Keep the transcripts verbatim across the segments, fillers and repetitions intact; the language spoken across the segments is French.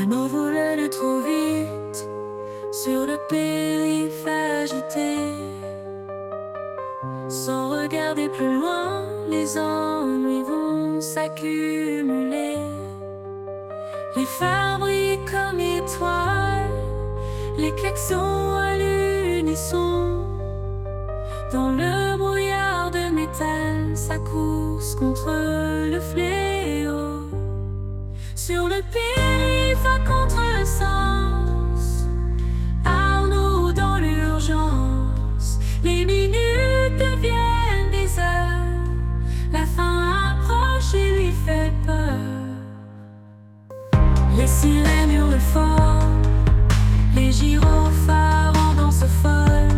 traîneau volait trop vite sur le périph' agité. Sans regarder plus loin, les ennuis vont s'accumuler. Les phares brillent comme étoiles, les klaxons à l'unisson. Dans le brouillard de métal, sa course contre le fléau. Sur le périph' à contre-sens, Arnaud dans l'urgence. Les minutes deviennent des heures, la fin approche et lui fait peur. Les sirènes hurlent fort, les gyrophares en danse folle.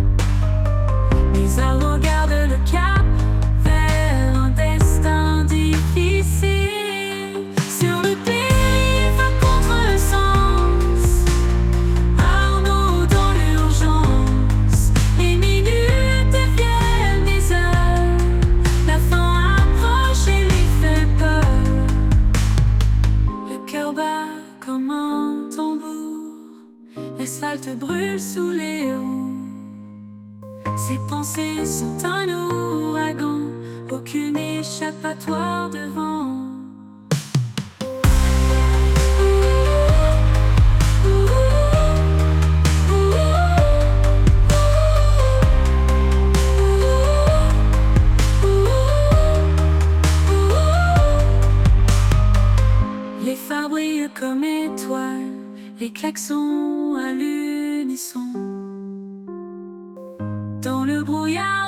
Mais Arnaud garde le cap vers un destin difficile. Sur le périph' à contre-sens, Arnaud dans l'urgence. Les minutes deviennent des heures, la fin approche et lui fait peur. Le cœur bat comme un tambour, l'asphalte brûle sous les roues. Ses pensées sont un ouragan, aucune échappatoire devant. Les phares brillent comme étoiles, les klaxons à l'unisson. Dans le brouillard